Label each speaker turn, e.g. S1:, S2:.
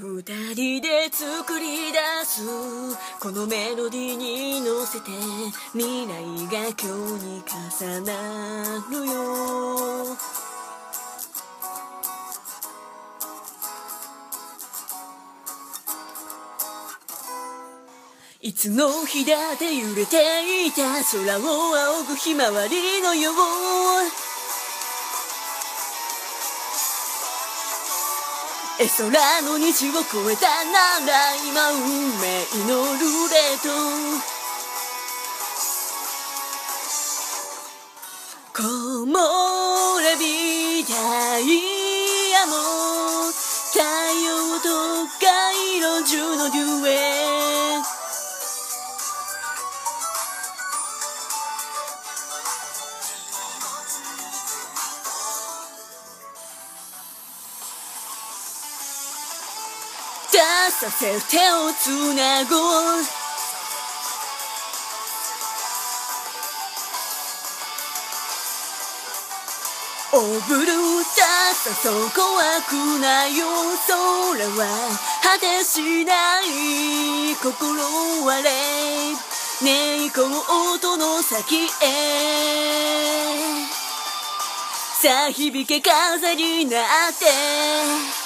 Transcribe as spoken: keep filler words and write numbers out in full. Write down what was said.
S1: 二人で作り出すこのメロディーに乗せて未来が今日に重なるよ。いつの日だって揺れていた空を仰ぐひまわりのよう、え空の虹を越えたなら今運命のルーレット、木漏れ日ダイヤモンド、太陽と街路樹のデュエット、出させ手をつなごう、オブルーださそう怖くないよ、空は果てしない心割れ、ねえ行こう音の先へ、さあ響け風になって